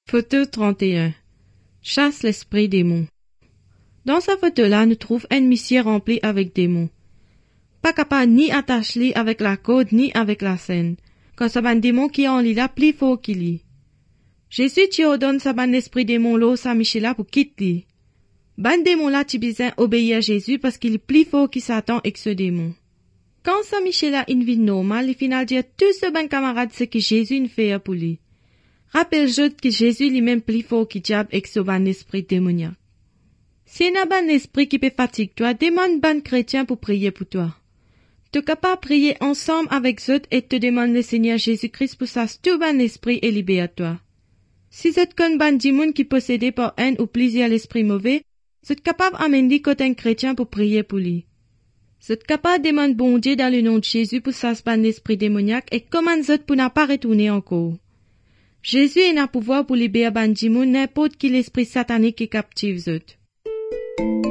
Photo 31. Chasse l'esprit démon. Dans sa photo-là, nous trouvons un monsieur rempli avec démons. Pas capable ni attacher avec la corde ni avec la scène, quand c'est un démon qui en lit là plus fort qu'il lit. Jésus tu ordonne ça ban esprit démon là sa Michela pour quitter. Ban démon là tu besoin obéir à Jésus parce qu'il est plus fort que Satan et que ce démon. Quand sa Michela une vie normale, il final dire tout ce ban camarade ce que Jésus ne fait pour lui. Rappelle-je que Jésus lui-même plus fort que diable et que ce ban esprit démoniaque. Si y a un ban esprit qui peut fatiguer toi, demande ban chrétien pour prier pour toi. Tu es capable de prier ensemble avec eux et te demande le Seigneur Jésus-Christ pour ça tout ban esprit est libéré à toi. Si vous êtes comme ban dimoun qui possédé par un ou plusieurs l'esprit mauvais, vous êtes capable d'amener côté un chrétien pour prier pour lui. Vous êtes capable de demander bon Dieu dans le nom de Jésus pour ça ban esprit démoniaque et commande eux pour ne pas retourner encore. Jésus a un pouvoir pour libérer ban dimoun n'importe qui l'esprit satanique qui captive eux.